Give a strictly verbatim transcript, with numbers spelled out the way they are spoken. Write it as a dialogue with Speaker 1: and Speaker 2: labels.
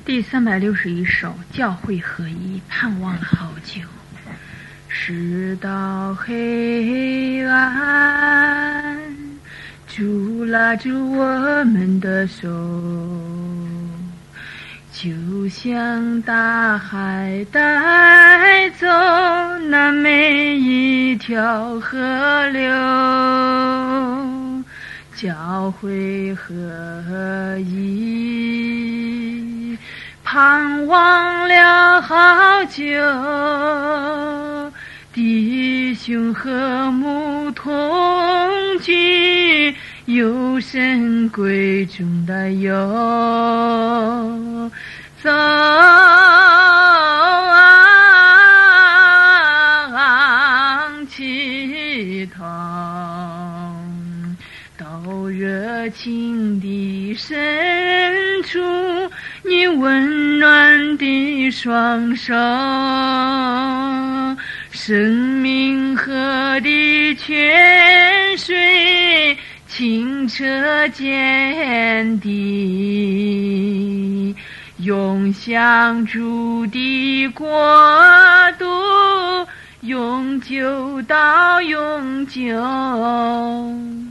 Speaker 1: 第三百六十一首，教会合一，盼望了好久。世道黑暗，主拉住我们的手，就像大海带走那每一条河流。教会合一，盼望了好久，弟兄和睦同居，有神贵重的友，走昂起头，到热情的深处，你温暖的双手，生命河的泉水清澈见底，永享主的国度，永久到永久。